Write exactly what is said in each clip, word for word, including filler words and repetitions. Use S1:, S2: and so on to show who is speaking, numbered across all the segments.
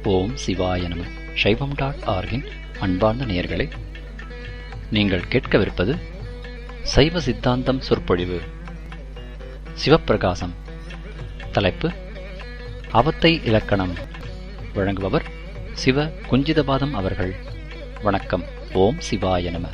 S1: ஓம் சிவாய நம. சைவம் டாட் ஆர்கின் அன்பார்ந்த நேயர்களே, நீங்கள் கேட்கவிருப்பது சைவ சித்தாந்தம் சொற்பொழிவு. சிவப்பிரகாசம். தலைப்பு அவத்தை இலக்கணம். வழங்குபவர் சிவ குஞ்சிதபாதம் அவர்கள். வணக்கம். ஓம் சிவாய நம.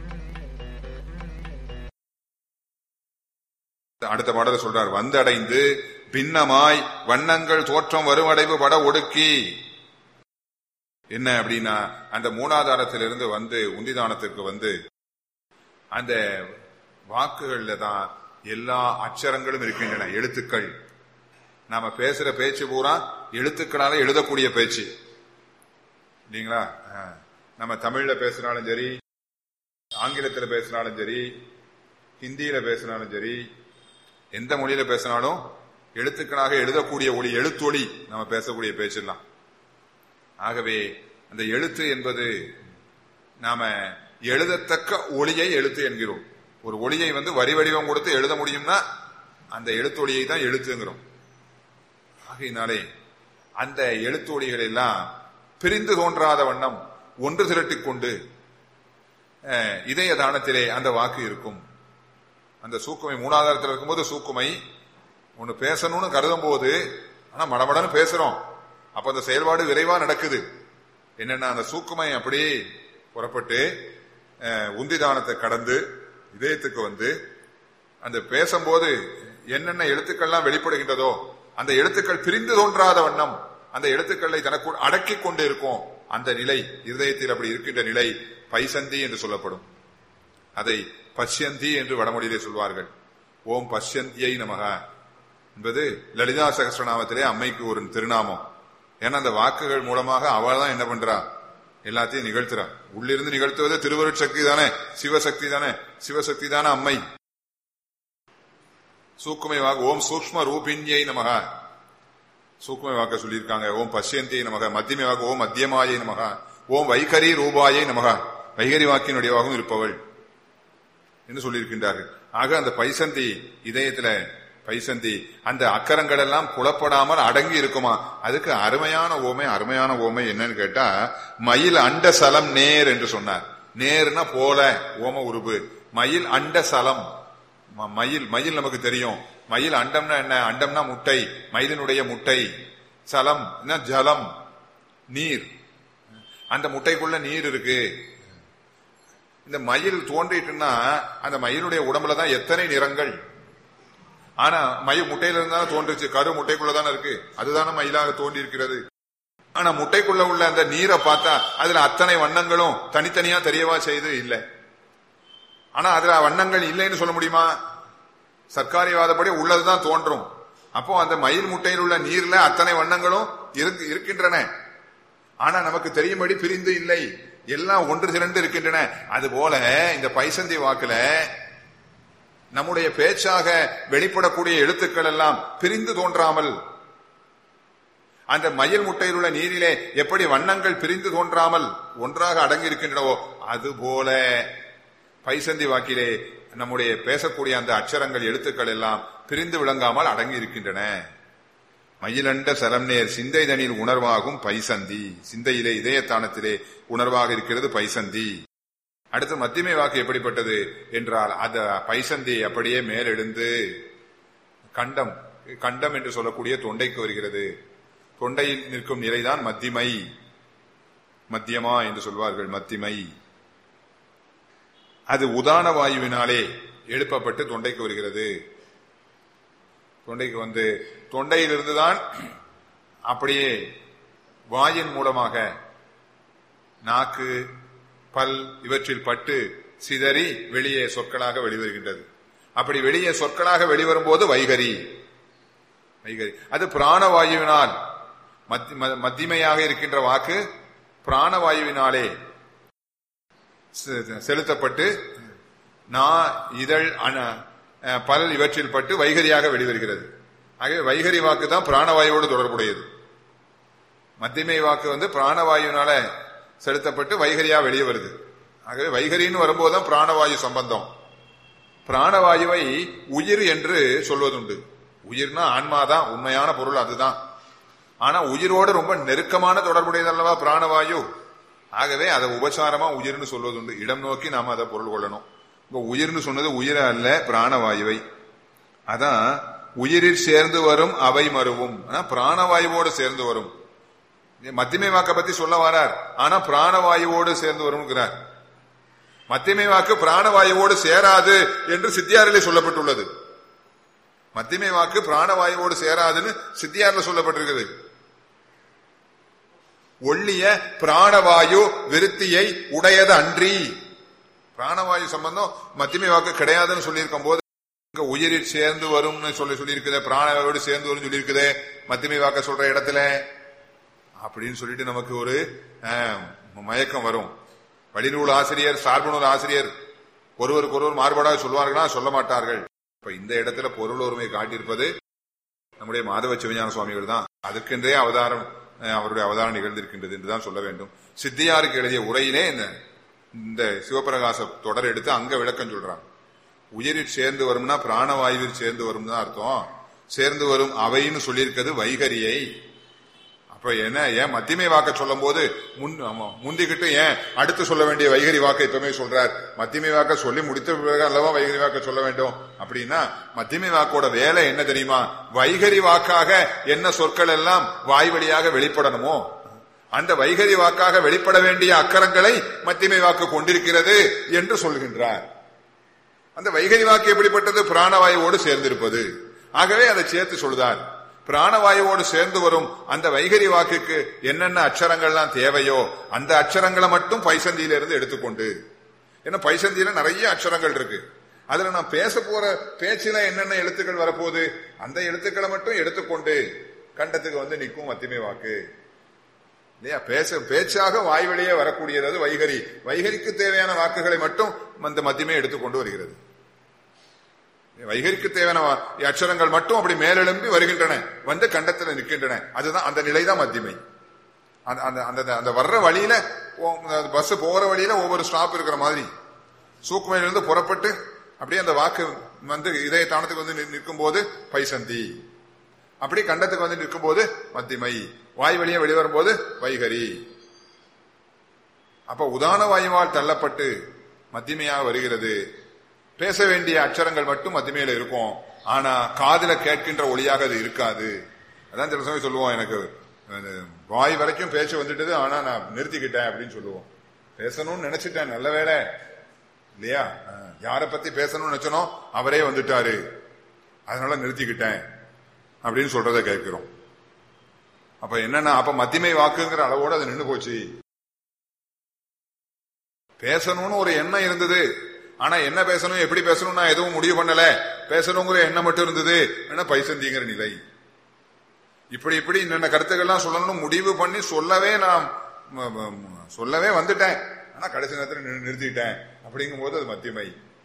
S2: அடுத்த பாடல சொல்றார். வந்தடைந்து பின்னமாய் வண்ணங்கள் தோற்றம் வருமடைவு பட ஒடுக்கி. என்ன அப்படின்னா, அந்த மூலாதாரத்திலிருந்து வந்து உந்திதானத்திற்கு வந்து அந்த வாக்குகள்ல தான் எல்லா அச்சரங்களும் இருக்கின்றன, எழுத்துக்கள். நாம பேசுற பேச்சு பூரா எழுத்துக்களால எழுதக்கூடிய பேச்சு இல்லைங்களா? நம்ம தமிழ்ல பேசினாலும் சரி, ஆங்கிலத்துல பேசினாலும் சரி, ஹிந்தியில பேசினாலும் சரி, எந்த மொழியில பேசினாலும் எழுத்துக்களாக எழுதக்கூடிய ஒளி, எழுத்தொளி நம்ம பேசக்கூடிய பேச்செல்லாம். ஆகவே அந்த எழுத்து என்பது நாம எழுதத்தக்க ஒளியை எழுத்து என்கிறோம். ஒரு ஒளியை வந்து வரி வடிவம் கொடுத்து எழுத முடியும்னா அந்த எழுத்தொளியை தான் எழுத்துங்கிறோம். ஆகையினாலே அந்த எழுத்தொளிகள் எல்லாம் பிரிந்து தோன்றாத வண்ணம் ஒன்று திரட்டிக் கொண்டு இதய தானத்திலே அந்த வாக்கு இருக்கும். அந்த சூக்குமை மூலாதாரத்தில் இருக்கும்போது சூக்குமை ஒண்ணு பேசணும்னு கருதும் போது, ஆனா மடமடன்னு பேசுறோம். அப்ப அந்த செயல்பாடு விரைவா நடக்குது. என்னன்னா, அந்த சூக்குமை அப்படியே புறப்பட்டு உந்திதானத்தை கடந்து இதயத்துக்கு வந்து அந்த பேசும்போது என்னென்ன எழுத்துக்கள்லாம் வெளிப்படுகின்றதோ அந்த எழுத்துக்கள் பிரிந்து தோன்றாத வண்ணம் அந்த எழுத்துக்களை தனக்கு அடக்கி கொண்டு இருக்கும். அந்த நிலை இதயத்தில் அப்படி இருக்கின்ற நிலை பைசந்தி என்று சொல்லப்படும். அதை பஷ்யந்தி என்று வடமொழியிலே சொல்வார்கள். ஓம் பஷ்யந்தியை நமக என்பது லலிதா சகஸ்ரநாமத்திலே அம்மைக்கு ஒரு திருநாமம். ஏன்னா அந்த வாக்குகள் மூலமாக அவள் தான் என்ன பண்றா, எல்லாத்தையும் நிகழ்த்துறா. உள்ளிருந்து நிகழ்த்துவது திருவருட்சக்தி தானே, சிவசக்தி தானே, சிவசக்தி தானே அம்மை. சூக்குமை வாக்கு ஓம் சூக்ஷ்ம ரூபிண்யை நமக, சூக்குமை வாக்க சொல்லியிருக்காங்க. ஓம் பஷ்யந்தியை நமக. மத்தியமை வாக்கு ஓம் மத்தியமாயை நமக. ஓம் வைகரி ரூபாயை நமக, வைகரி வாக்கினுடையவாகவும் இருப்பவள் என்று சொல்லியிருக்கின்றார்கள். ஆக அந்த பைசந்தி இதயத்துல பைசந்தி அந்த அக்கரங்கள் எல்லாம் புலப்படாமல் அடங்கி இருக்குமா. அதுக்கு அருமையான ஓமை, அருமையான ஓமை என்னன்னு கேட்டா, மயில் அண்ட சலம் நேர் என்று சொன்னார். நேர்னா போல ஓம உருவு. மயில் அண்ட சலம். மயில் மயில் நமக்கு தெரியும். மயில் அண்டம்னா என்ன? அண்டம்னா முட்டை, மயிலினுடைய முட்டை. சலம் ஜலம், நீர். அந்த முட்டைக்குள்ள நீர் இருக்கு. இந்த மயில் தோன்றிட்டுன்னா அந்த மயிலுடைய உடம்புல தான் எத்தனை நிறங்கள். ஆனா மயில் முட்டையில இருந்தா தோன்றுச்சு, கரு முட்டைக்குள்ளதானே இருக்கு, அதுதானே மயிலாக தோன்றி இருக்கிறது. ஆனா முட்டைக்குள்ள உள்ள அந்த நீரை பார்த்தா அதுல அத்தனை வண்ணங்களும் தனித்தனியா தெரியவா செய்து இல்லை. ஆனா அதுல வண்ணங்கள் இல்லைன்னு சொல்ல முடியுமா? சர்க்காரிவாதப்படி உள்ளதுதான் தோன்றும். அப்போ அந்த மயில் முட்டையில் உள்ள நீர்ல அத்தனை வண்ணங்களும் இருக்கின்றன. ஆனா நமக்கு தெரியும்படி பிரிந்து இல்லை, எல்லாம் ஒன்று திரண்டு இருக்கின்றன. அதுபோல இந்த பைசந்தி வாக்குல நம்முடைய பேச்சாக வெளிப்படக்கூடிய எழுத்துக்கள் எல்லாம் பிரிந்து தோன்றாமல், அந்த மயில் முட்டையில் உள்ள நீரிலே எப்படி வண்ணங்கள் பிரிந்து தோன்றாமல் ஒன்றாக அடங்கி இருக்கின்றனவோ அதுபோல பைசந்தி வாக்கிலே நம்முடைய பேசக்கூடிய அந்த அச்சரங்கள் எழுத்துக்கள் எல்லாம் பிரிந்து விளங்காமல் அடங்கி இருக்கின்றன. மயிலண்ட சலம்நேர் சிந்தைதனில் உணர்வாகும் பைசந்தி. சிந்தையிலே இதயத்தானத்திலே உணர்வாக இருக்கிறது பைசந்தி. அடுத்து மத்தியமை வாக்கு எப்படிப்பட்டது என்றால், அந்த பைசந்தி அப்படியே மேலெழுந்து கண்டம், கண்டம் என்று சொல்லக்கூடிய தொண்டைக்கு வருகிறது. தொண்டையில் நிற்கும் நிலைதான் மத்திமை, மத்தியமா என்று சொல்வார்கள். மத்திமை அது உதான வாயுவினாலே எழுப்பப்பட்டு தொண்டைக்கு வருகிறது. தொண்டைக்கு வந்து தொண்டையிலிருந்துதான் அப்படியே வாயின் மூலமாக நாக்கு, பல் இவற்றில் பட்டு சிதறி வெளியே சொற்களாக வெளிவருகின்றது. அப்படி வெளியே சொற்களாக வெளிவரும் போது வைகரி, வைகரி அது பிராணவாயுவினால், மத்திமையாக இருக்கின்ற வாக்கு பிராணவாயுவினாலே செலுத்தப்பட்டு நா, இதழ், பல் இவற்றில் பட்டு வைகரியாக வெளிவருகிறது. ஆகவே வைகரி வாக்கு தான் பிராணவாயுவோடு தொடர்புடையது. மத்தியமை வாக்கு வந்து பிராணவாயுனால செலுத்தப்பட்டு வைகரியா வெளியே வருது. ஆகவே வைகரின்னு வரும்போதுதான் பிராணவாயு சம்பந்தம். பிராணவாயுவை உயிர் என்று சொல்வதுண்டு. உயிர்னா ஆன்மாதான், உண்மையான பொருள் அதுதான். ஆனா உயிரோடு ரொம்ப நெருக்கமான தொடர்புடையது அல்லவா பிராணவாயு. ஆகவே அதை உபசாரமா உயிர்னு சொல்வது உண்டு. இடம் நோக்கி நாம அதை பொருள் கொள்ளணும். இப்ப உயிர்னு சொன்னது உயிர அல்ல, பிராணவாயுவை. அதான் உயிரில் சேர்ந்து வரும் அவை மருவும், பிராணவாயுவோடு சேர்ந்து வரும். மத்தியமை வாக்க பத்தி சொல்ல வரார், ஆனா பிராணவாயுவோடு சேர்ந்து வரும்ங்கிறார். மத்தியமை வாக்கு பிராணவாயுவோடு சேராது என்று சித்தியாரிலே சொல்லப்பட்டுள்ளது. மத்தியமை வாக்கு பிராணவாயுவோடு சேராதுன்னு சித்தியாரில் சொல்லப்பட்டிருக்கிறது. ஒள்ளிய பிராணவாயு விருத்தியை உடையது அன்றி, பிராணவாயு சம்பந்தம் மத்தியமை வாக்கு கிடையாதுன்னு சொல்லியிருக்கும் போது இங்க உயிரில் சேர்ந்து வரும்னு சொல்லி சொல்லியிருக்குது, பிராணவாயோடு சேர்ந்து வரும் சொல்லியிருக்குது மத்தியமை வாக்க சொல்ற இடத்துல அப்படின்னு சொல்லிட்டு நமக்கு ஒரு மயக்கம் வரும். வழிநூல் ஆசிரியர் சார்பு நூல் ஆசிரியர் ஒருவருக்கு ஒருவர் மாறுபாடாக சொல்வார்களா? சொல்ல மாட்டார்கள். இப்ப இந்த இடத்துல பொருள் ஒருமை காட்டியிருப்பது நம்முடைய மாதவ சிவஞான சுவாமிகள் தான். அதுக்கென்றே அவதாரம், அவருடைய அவதாரம் நிகழ்ந்திருக்கின்றது என்றுதான் சொல்ல வேண்டும். சித்தியாருக்கு எழுதிய உரையிலே இந்த சிவபிரகாச தொடர் எடுத்து அங்க விளக்கம் சொல்றாங்க. உயிரில் சேர்ந்து வரும்னா பிராணவாயுவில் சேர்ந்து வரும் தான் அர்த்தம். சேர்ந்து வரும் அவைன்னு சொல்லியிருக்கிறது வைகரியை. அப்ப என்ன, ஏன் மத்தியமை வாக்க சொல்லும் போது முந்திக்கிட்டு ஏன் அடுத்து சொல்ல வேண்டிய வைகரி வாக்க இப்பவுமே சொல்றார்? மத்தியமை வாக்க சொல்லி முடித்த பிறகு அல்லவா வைகரி வாக்க சொல்ல வேண்டும். அப்படின்னா மத்தியமை வாக்கோட வேலை என்ன தெரியுமா? வைகரி வாக்காக என்ன சொற்கள் எல்லாம் வாய் வழியாக வெளிப்படணுமோ அந்த வைகரி வாக்காக வெளிப்பட வேண்டிய அக்கரங்களை மத்தியமை வாக்கு கொண்டிருக்கிறது என்று சொல்கின்றார். அந்த வைகரி வாக்கு எப்படிப்பட்டது? பிராணவாயுவோடு சேர்ந்திருப்பது. ஆகவே அதை சேர்த்து சொல்லுதார். பிராணவாயுவோடு சேர்ந்து வரும் அந்த வைகரி வாக்குக்கு என்னென்ன அச்சரங்கள்லாம் தேவையோ அந்த அச்சரங்களை மட்டும் பைசந்தியிலிருந்து எடுத்துக்கொண்டு, ஏன்னா பைசந்தியில நிறைய அச்சரங்கள் இருக்கு. அதுல நான் பேச போற பேச்சில என்னென்ன எழுத்துக்கள் வரப்போகுது அந்த எழுத்துக்களை மட்டும் எடுத்துக்கொண்டு கண்டத்துக்கு வந்து நிற்கும் மத்தியமை வாக்கு இல்லையா? பேச பேச்சாக வாய் வழியே வரக்கூடியது வைகரி. வைகரிக்கு தேவையான வாக்குகளை மட்டும் அந்த மத்தியமே எடுத்துக்கொண்டு வருகிறது. வைகரிக்கு தேவையான அச்சரங்கள் மட்டும் அப்படி மேலெழும்பி வருகின்றன, வந்து கண்டத்தில் நிற்கின்றன. அதுதான் அந்த நிலைதான் மத்தியமை. அந்த வர்ற வழியில பஸ் போற வழியில ஒவ்வொரு ஸ்டாப் இருக்கிற மாதிரி சூக்குமையிலிருந்து புறப்பட்டு அப்படியே அந்த வாக்கு வந்து இதய தானத்துக்கு வந்து நிற்கும் போது பைசந்தி, அப்படி கண்டத்துக்கு வந்து நிற்கும் போது மத்தியமை, வாய் வழியே வெளிவரும் போது வைகரி. அப்ப உதான வாயுவால் தள்ளப்பட்டு மத்தியமையாக வருகிறது. பேச வேண்டிய அச்சரங்கள் மட்டும் மத்தியமையில இருக்கும், ஆனா காதுல கேட்கின்ற ஒளியாக அது இருக்காது. அதான் சில சமயம் சொல்லுவோம், எனக்கு வாய் வரைக்கும் பேச்சு வந்துட்டது ஆனா நான் நிறுத்திக்கிட்டேன் அப்படின்னு சொல்லுவோம். பேசணும்னு நினைச்சிட்டேன், நல்ல வேலை இல்லையா? யாரை பத்தி பேசணும்னு நினைச்சனோ அவரே வந்துட்டாரு, அதனால நிறுத்திக்கிட்டேன் அப்படின்னு சொல்றதை கேட்கிறோம். அப்ப என்னன்னா, அப்ப மத்தியமை வாக்குங்கிற அளவோடு அது நின்று போச்சு. பேசணும்னு ஒரு எண்ணம் இருந்தது, ஆனா என்ன பேசணும் எப்படி பேசணும் நான் எதுவும் முடிவு பண்ணல, பேசணுங்கிற எண்ணம் மட்டும் இருந்தது, என்ன பைசந்திங்கிற நிலை. இப்படி இப்படி இந்த கருத்துக்கள்லாம் சொல்லணும்னு முடிவு பண்ணி சொல்லவே நான் சொல்லவே வந்துட்டேன், ஆனா கடைசி நேரத்தில் நிறுத்திட்டேன் அப்படிங்கும் போது அது மத்தியமை.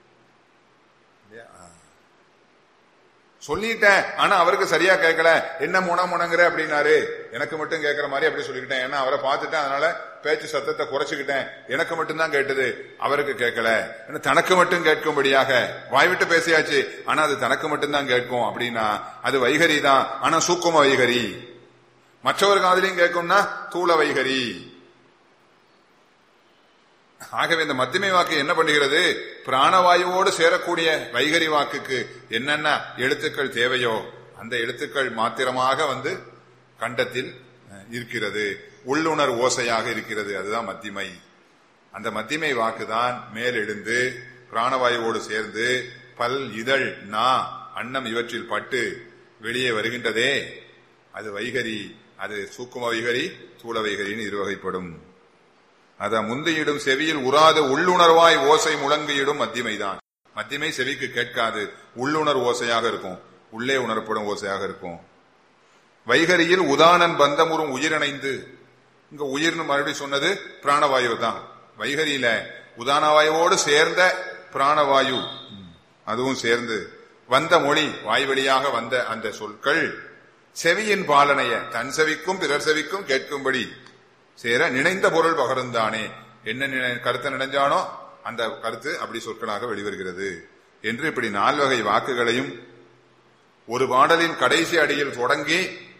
S2: சொல்லிட்டேன் ஆனா அவருக்கு சரியா கேட்கல, என்ன முன முனங்கிற அப்படின்னாரு, எனக்கு மட்டும் கேட்கிற மாதிரி அப்படி சொல்லிக்கிட்டேன். ஏன்னா அவரை பார்த்துட்டேன், அதனால பேச்சு சத்தத்தை குறைச்சுக்கிட்டேன், எனக்கு மட்டும்தான் கேட்டது அவருக்கு கேட்கல. தனக்கு மட்டும் கேட்கும்படியாக வாய் விட்டு பேசியாச்சு, ஆனா அது தனக்கு மட்டும்தான் கேட்கும் அப்படின்னா அது வைகரி தான், ஆனா சூக்கும வைகரி. மற்றவர் காதலையும் கேட்கும்னா தூள வைகரி. ஆகவே இந்த மத்தியமை வாக்கு என்ன பண்ணுகிறது? பிராணவாயுவோடு சேரக்கூடிய வைகரி வாக்குக்கு என்னென்ன எழுத்துக்கள் தேவையோ அந்த எழுத்துக்கள் மாத்திரமாக வந்து கண்டத்தில் இருக்கிறது, உள்ளுணர் ஓசையாக இருக்கிறது. அதுதான் மத்தியமை. அந்த மத்தியமை வாக்குதான் மேலெழுந்து பிராணவாயுவோடு சேர்ந்து பல், இதழ், நா, அன்னம் இவற்றில் பட்டு வெளியே வருகின்றதே, அது வைகரி. அது சூக்கும வைகரி, தூள வைகரின்னு இருவகைப்படும். அத முந்தியிடும் செவியில் உறாது உள்ளுணர்வாய் ஓசை முழங்கியிடும் மத்தியமைதான். மத்தியமை செவிக்கு கேட்காது, உள்ளுணர் ஓசையாக இருக்கும், உள்ளே உணரப்படும் ஓசையாக இருக்கும். வைகரியில் உதானன் பந்தமுறும் உயிரிணைந்து, இங்க உயிர்னு மறுபடியும் சொன்னது பிராணவாயு தான். வைகரியில உதானவாயுவோடு சேர்ந்த பிராணவாயு, அதுவும் சேர்ந்து வந்த மொழி, வாய் வழியாக வந்த அந்த சொற்கள் செவியின் பாலனைய தன் செவிக்கும் பிறர் செவிக்கும் கேட்கும்படி சேர நினைந்த பொருள் பகர்ந்தானே, என்ன கருத்தை நினைஞ்சானோ அந்த கருத்து அப்படி சொற்களாக வெளிவருகிறது என்று இப்படி நால்வகை வாக்குகளையும் ஒரு பாடலின் கடைசி அடியில் தொடங்கி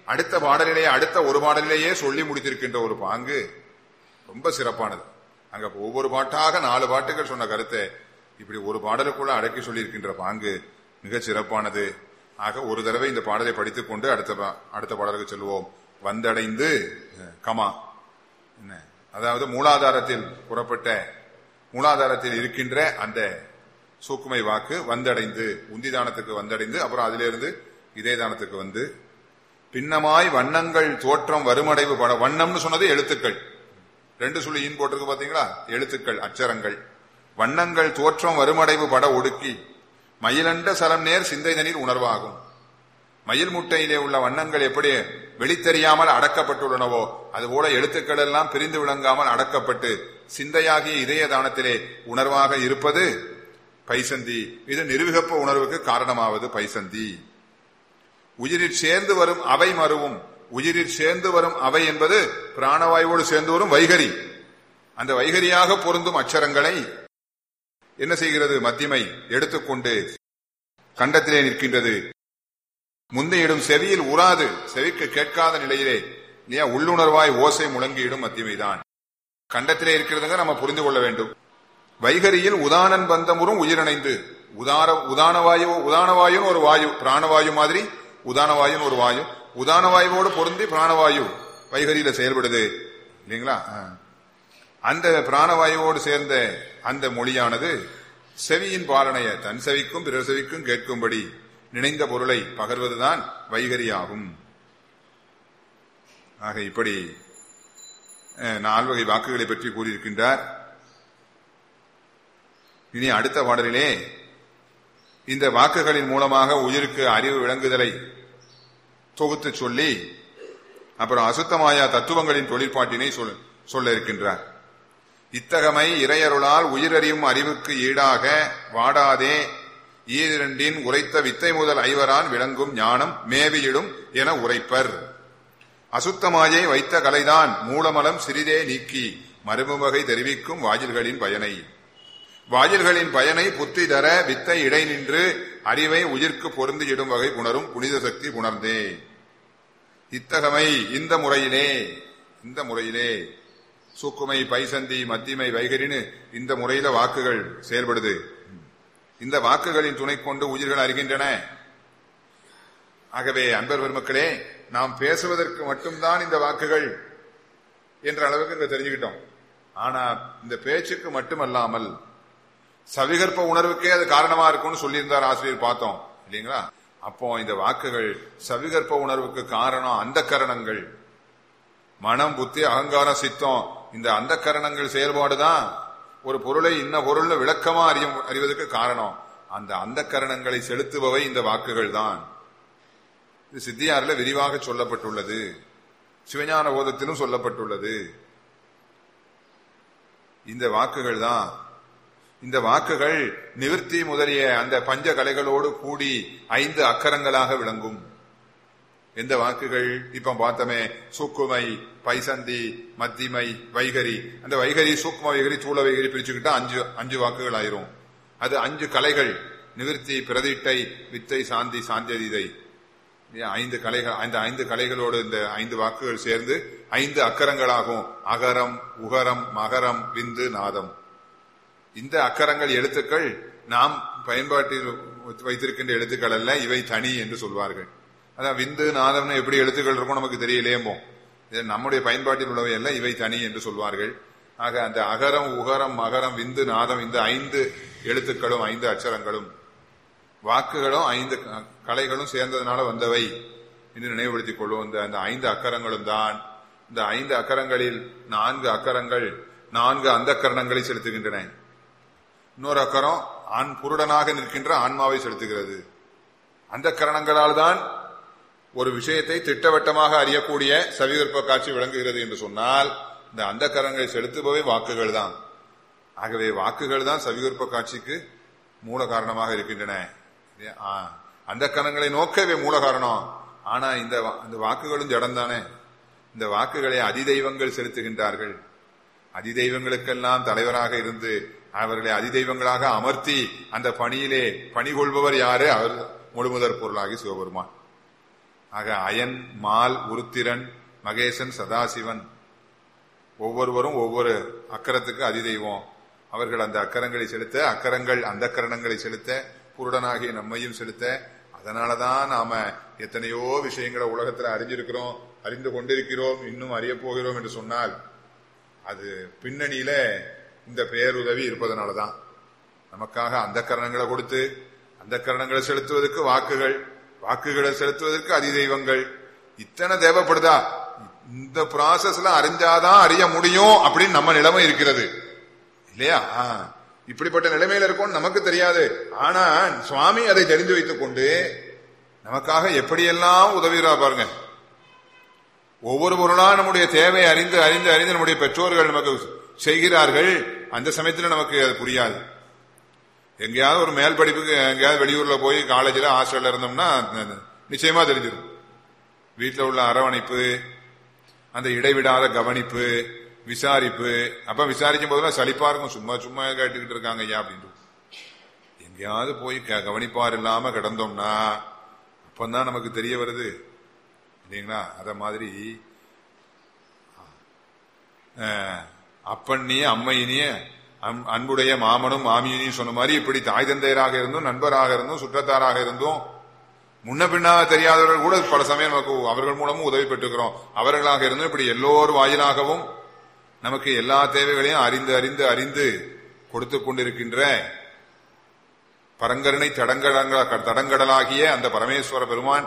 S2: அடுத்த பாடலிலேயே அடுத்த ஒரு பாடலிலேயே சொல்லி முடித்திருக்கின்ற ஒரு பாங்கு ரொம்ப சிறப்பானது. அங்க ஒவ்வொரு பாட்டாக நாலு பாட்டுகள் சொன்ன கருத்தை இப்படி ஒரு பாடலுக்குள்ள அடக்கி சொல்லியிருக்கின்ற பாங்கு மிக சிறப்பானது. ஆக ஒரு தடவை இந்த பாடலை படித்துக் கொண்டு அடுத்த அடுத்த பாடலுக்கு செல்வோம். வந்தடைந்து கமா என்ன, அதாவது மூலாதாரத்தில் புறப்பட்ட மூலாதாரத்தில் இருக்கின்ற அந்த சூக்குமை வாக்கு வந்தடைந்து உந்திதானத்துக்கு வந்தடைந்து அப்புறம் அதிலிருந்து இதே தானத்துக்கு வந்து பின்னமாய் வண்ணங்கள் தோற்றம் வருமடைவு பட. வண்ணம்னு சொன்னது எழுத்துக்கள், ரெண்டு சொல்லி ஈன் போட்டிருக்கு பாத்தீங்களா, எழுத்துக்கள் அச்சரங்கள். வண்ணங்கள் தோற்றம் வருமடைவு பட ஒடுக்கி மயிலண்ட சலம் நேர் சிந்தை தனில் உணர்வாகும். மயில் முட்டையிலே உள்ள வண்ணங்கள் எப்படி வெளித்தெரியாமல் அடக்கப்பட்டுள்ளனவோ அதுபோல எழுத்துக்கள் எல்லாம் பிரிந்து விளங்காமல் அடக்கப்பட்டு சிந்தையாகிய இதய தானத்திலே உணர்வாக இருப்பது பைசந்தி. இது நிர்விகப்ப உணர்வுக்கு காரணமாவது பைசந்தி. உயிரில் சேர்ந்து வரும் அவை மருவும். உயிரில் சேர்ந்து வரும் அவை என்பது பிராணவாயுவோடு சேர்ந்து வரும் வைகரி. அந்த வைகரியாக பொருந்தும் அச்சரங்களை என்ன செய்கிறது? மத்தியமை எடுத்துக்கொண்டு கண்டத்திலே நிற்கின்றது. முந்தையிடும் செவியில் உறாது, செவிக்கு கேட்காத நிலையிலே இல்லையா உள்ளுணர்வாய் ஓசை முழங்கியிடும் மத்தியமைதான் கண்டத்திலே இருக்கிறதுங்க நம்ம புரிந்து கொள்ள வேண்டும். வைகரியில் உதானன் பந்தமுறும் உயிரிணைந்து உதார உதானவாயு உதானவாயுன்னு ஒரு வாயு, பிராணவாயு மாதிரி உதானவாயுன்னு ஒரு வாயு, உதானவாயுவோடு பொருந்தி பிராணவாயு வைகரியில செயல்படுது இல்லைங்களா? அந்த பிராணவாயுவோடு சேர்ந்த அந்த மொழியானது செவியின் பாலனைய தன் செவிக்கும் பிறர் செவிக்கும் கேட்கும்படி நினைந்த பொருளை பகர்வதுதான் வைகரியாகும். ஆக இப்படி நால்வகை வாக்குகளை பற்றி கூறியிருக்கின்றார். இனி அடுத்த பாடலிலே இந்த வாக்குகளின் மூலமாக உயிருக்கு அறிவு விளங்குதலை தொகுத்து சொல்லி அப்புறம் அசுத்தமாயா தத்துவங்களின் தொழிற்பாட்டினை சொல்ல இருக்கின்றார். இத்தகமை இறையருளால் உயிரறியும் அறிவுக்கு ஈடாக வாடாதே ஈரிரண்டின் உரைத்த வித்தை முதல் ஐவரான் விளங்கும் ஞானம் மேவியிடும் என உரைப்பர். அசுத்தமாயை வைத்த கலைதான் மூலமலம் சிறிதே நீக்கி மறுமுவகை தெரிவிக்கும் வாயில்களின் பயனை. வாயில்களின் பயனை புத்தி தர வித்தை இடை நின்று அறிவை உயிர்க்கு பொருந்தியிடும் வகை புணரும் புனித சக்தி புணர்ந்தே. இத்தகமை இந்த முறையிலே இந்த முறையிலே சூக்குமை பைசந்தி மத்திமை வைகரின்னு இந்த முறையில வாக்குகள் செயல்படுது. இந்த வாக்குகளின் துணை கொண்டு உயிர்கள் அறிகின்றன. ஆகவே அன்பர் பெருமக்களே, நாம் பேசுவதற்கு மட்டும்தான் இந்த வாக்குகள் என்ற அளவுக்கு இங்க தெரிஞ்சுக்கிட்டோம். ஆனா இந்த பேச்சுக்கு மட்டுமல்லாமல் சவிகற்ப உணர்வுக்கே அது காரணமா இருக்கும்னு சொல்லியிருந்தார் ஆசிரியர், பார்த்தோம் இல்லைங்களா? அப்போ இந்த வாக்குகள் சவிகற்ப உணர்வுக்கு காரணம் அந்த கரணங்கள், மனம் புத்தி அகங்காரம் சித்தம். இந்த அந்த கரணங்கள் செயல்பாடுதான் ஒரு பொருளை இன்ன பொருள்னு விளக்கமா அறியும் அறிவதற்கு காரணம். அந்த அந்த கரணங்களை செலுத்துபவை இந்த வாக்குகள் தான். இது சித்தியாரில் விரிவாக சொல்லப்பட்டுள்ளது, சிவஞான போதத்திலும் சொல்லப்பட்டுள்ளது. இந்த வாக்குகள் தான். இந்த வாக்குகள் நிவிற்த்தி முதலிய அந்த பஞ்ச கலைகளோடு கூடி ஐந்து அக்கரங்களாக விளங்கும். எந்த வாக்குகள்? இப்ப பார்த்தமே சூக்குமை பைசந்தி மத்திமை வைகரி. அந்த வைகரி சூக்கும வைகரி தூள வைகரி பிரிச்சுக்கிட்டா அஞ்சு அஞ்சு வாக்குகள் ஆயிரும். அது அஞ்சு கலைகள், நிவிற்த்தி பிரதிட்டை வித்தை சாந்தி சாந்தியதிதை, ஐந்து கலைகள். அந்த ஐந்து கலைகளோடு இந்த ஐந்து வாக்குகள் சேர்ந்து ஐந்து அக்கரங்களாகும். அகரம் உகரம் மகரம் விந்து நாதம். இந்த அக்கரங்கள் எழுத்துக்கள் நாம் பயன்பாட்டில் வைத்திருக்கின்ற எழுத்துக்கள் அல்ல, இவை தனி என்று சொல்வார்கள். அதான் விந்து நாதம்னு எப்படி எழுத்துக்கள் இருக்கும் நமக்கு தெரியலேம்போ, நம்முடைய பயன்பாட்டில் உள்ளவை அல்ல, இவை தனி என்று சொல்வார்கள். ஆக அந்த அகரம் உகரம் மகரம் விந்து நாதம் இந்த ஐந்து எழுத்துக்களும் ஐந்து அச்சரங்களும் வாக்குகளும் ஐந்து கலைகளும் சேர்ந்ததுனால வந்தவை என்று நினைவுபடுத்திக் கொள்வோம். இந்த அந்த ஐந்து அக்கரங்களும் தான். இந்த ஐந்து அக்கரங்களில் நான்கு அக்கரங்கள் நான்கு அந்த கரணங்களை செலுத்துகின்றன. இன்னொரு அக்கரம் ஆண் புருடனாக நிற்கின்ற ஆன்மாவை செலுத்துகிறது. அந்த கரணங்களால் தான் ஒரு விஷயத்தை திட்டவட்டமாக அறியக்கூடிய சவிகற்ப காட்சி விளங்குகிறது என்று சொன்னால் இந்த அந்த கரணங்களை செலுத்துபவை வாக்குகள் தான். ஆகவே வாக்குகள் தான் சவிகற்ப காட்சிக்கு மூல காரணமாக இருக்கின்றன. அந்த கரணங்களை நோக்கவே மூல காரணம். ஆனா இந்த அந்த வாக்குகளும் ஜடம் தானே. இந்த வாக்குகளை அதிதெய்வங்கள் செலுத்துகின்றார்கள். அதிதெய்வங்களுக்கெல்லாம் தலைவராக இருந்து அவர்களை அதிதெய்வங்களாக அமர்த்தி அந்த பணியிலே பணி கொள்பவர் யாரு? அவர் முழுமுதற் பொருளாகி சிவபெருமான். ஆக அயன், மால், உருத்திரன், மகேசன், சதாசிவன் ஒவ்வொருவரும் ஒவ்வொரு அக்கரத்துக்கு அதிதெய்வம். அவர்கள் அந்த அக்கரங்களை செலுத்த, அக்கரங்கள் அந்த கரணங்களை செலுத்த, புருடனாகிய நம்மையும் செலுத்த. அதனாலதான் நாம எத்தனையோ விஷயங்களை உலகத்துல அறிஞ்சிருக்கிறோம், அறிந்து கொண்டிருக்கிறோம், இன்னும் அறிய போகிறோம் என்று சொன்னால் அது பின்னணியில இந்த பேருதவி இருப்பதனாலதான். நமக்காக அந்த கரணங்களை கொடுத்து, அந்த கரணங்களை செலுத்துவதற்கு வாக்குகள், வாக்குகளை செலுத்துவதற்கு அதிதெய்வங்கள், இத்தனை தேவைப்படுதா? இந்த ப்ராசஸ்ல அறிஞ்சாதான் அறிய முடியும் அப்படின்னு நம்ம நிலைமை இருக்கிறது இல்லையா? இப்படிப்பட்ட நிலைமையில இருக்கும் நமக்கு தெரியாது. ஆனா சுவாமி அதை தெரிந்து வைத்துக் கொண்டு நமக்காக எப்படியெல்லாம் உதவுகிறா பாருங்க. ஒவ்வொரு பொருளா நம்முடைய தேவை அறிந்து அறிந்து அறிந்து நம்முடைய பெற்றோர்கள் நமக்கு செய்கிறார்கள். அந்த சமயத்துல நமக்கு அது புரியாது. எங்கேயாவது ஒரு மேல் படிப்புக்கு எங்கேயாவது வெளியூர்ல போய் காலேஜில் ஹாஸ்டல்ல இருந்தோம்னா நிச்சயமா தெரிஞ்சிடும். வீட்டில் உள்ள அரவணைப்பு, அந்த இடைவிடாத கவனிப்பு, விசாரிப்பு. அப்ப விசாரிக்கும் போதெல்லாம் சலிப்பா இருக்கும். சும்மா சும்மா கேட்டுக்கிட்டு இருக்காங்க ஐயா அப்படின்ட்டு. எங்கேயாவது போய் கவனிப்பார் இல்லாம கிடந்தோம்னா அப்பந்தான் நமக்கு தெரிய வருது இல்லைங்களா? அத மாதிரி அப்பண்ணிய அம்மையினிய அன்புடைய மாமனும் மாமியினியும் சொன்ன மாதிரி இப்படி தாய் தந்தையராக இருந்தும், நண்பராக இருந்தும், சுற்றத்தாராக இருந்தும், முன்ன பின்னாக தெரியாதவர்கள் கூட பல சமயம் நமக்கு அவர்கள் மூலமும் உதவி பெற்றுக்கிறோம். அவர்களாக இருந்தும் இப்படி எல்லோர் வாயிலாகவும் நமக்கு எல்லா தேவைகளையும் அறிந்து அறிந்து அறிந்து கொடுத்து கொண்டிருக்கின்ற பரங்கருணை தடங்கடங்கள் தடங்கடலாகிய அந்த பரமேஸ்வர பெருமான்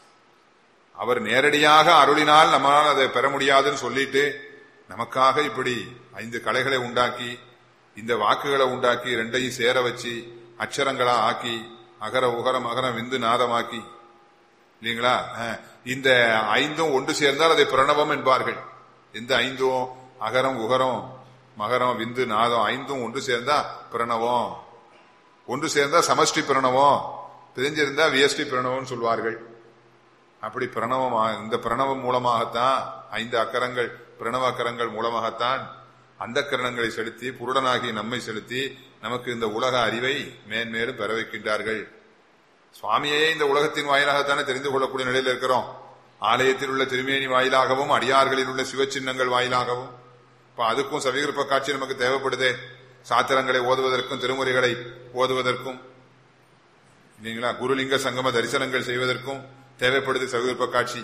S2: அவர் நேரடியாக அருளினால் நம்மளால் அதை பெற முடியாதுன்னு சொல்லிட்டு நமக்காக இப்படி ஐந்து கலைகளை உண்டாக்கி, இந்த வாக்குகளை உண்டாக்கி, ரெண்டையும் சேர வச்சு அச்சரங்களா ஆக்கி, அகர உகரம் அகரம் விந்து நாதமாக்கி இல்லீங்களா? இந்த ஐந்தும் ஒன்று சேர்ந்தால் அதை பிரணவம் என்பார்கள். இந்த ஐந்தும் அகரம் உகரம் மகரம் விந்து நாதம் ஐந்தும் ஒன்று சேர்ந்தா பிரணவம். ஒன்று சேர்ந்தா சமஷ்டி பிரணவம், தெரிஞ்சிருந்தா வியஷ்டி பிரணவம் சொல்வார்கள். அப்படி பிரணவம், இந்த பிரணவம் மூலமாகத்தான், ஐந்து அக்கரங்கள் பிரணவ அக்கரங்கள் மூலமாகத்தான் அந்த கரணங்களை செலுத்தி புருடனாகி நம்மை செலுத்தி நமக்கு இந்த உலக அறிவை மேன்மேலும் பெற வைக்கின்றார்கள். சுவாமியே இந்த உலகத்தின் வாயிலாகத்தானே தெரிந்து கொள்ளக்கூடிய நிலையில் இருக்கிறோம். ஆலயத்தில் உள்ள திருமேனி வாயிலாகவும், அடியார்களில் உள்ள சிவச்சின்னங்கள் வாயிலாகவும். இப்ப அதுக்கும் சவிகிருப்ப காட்சி நமக்கு தேவைப்படுதே. சாத்திரங்களை ஓதுவதற்கும், திருமுறைகளை ஓதுவதற்கும் இல்லைங்களா, குருலிங்க சங்கம தரிசனங்கள் செய்வதற்கும் தேவைப்படுது சவிகிருப்ப காட்சி.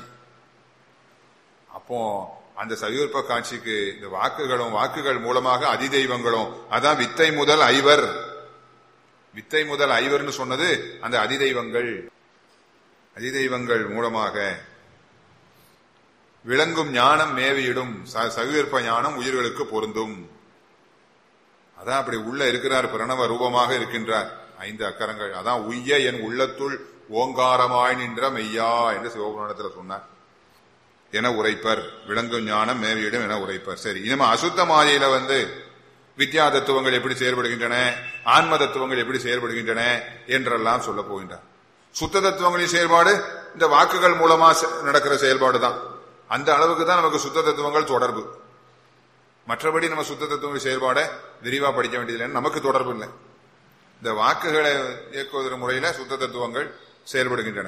S2: அப்போ அந்த சவிகிருப்ப காட்சிக்கு இந்த வாக்குகளும், வாக்குகள் மூலமாக அதிதெய்வங்களும், அதான் வித்தை முதல் ஐவர், வித்தை முதல் ஐவர்னு சொன்னது அந்த அதிதெய்வங்கள். அதிதெய்வங்கள் மூலமாக விளங்கும் ஞானம் மேவியிடும் சவிகிருப்ப ஞானம் உயிர்களுக்கு பொருந்தும். அதான் அப்படி உள்ள இருக்கிறார், பிரணவ ரூபமாக இருக்கின்றார். ஐந்து அக்கரங்கள் அதான் உய்ய என் உள்ளத்துள் ஓங்காரமாய் நின்ற மெய்யா என்று சிவபுராணத்தில் சொன்னார் என உரைப்பர். விளங்கும் ஞானம் மேவியிடும் என உரைப்பர். சரி, இனிமே அசுத்த மாயையில வந்து வித்யா தத்துவங்கள் எப்படி செயல்படுகின்றன, ஆன்ம தத்துவங்கள் எப்படி செயல்படுகின்றன என்றெல்லாம் சொல்ல போகின்றார். சுத்த தத்துவங்களின் செயல்பாடு இந்த வாக்குகள் மூலமா நடக்கிற செயல்பாடு தான். அந்த அளவுக்கு தான் நமக்கு சுத்த தத்துவங்கள் தொடர்பு. மற்றபடி நம்ம சுத்த தத்துவங்கள் செயல்பாட விரிவா படிக்க வேண்டியதில்லை, நமக்கு தொடர்பு இல்லை. இந்த வாக்குகளை இயக்குவதற்கு முறையில சுத்த தத்துவங்கள் செயல்படுகின்றன.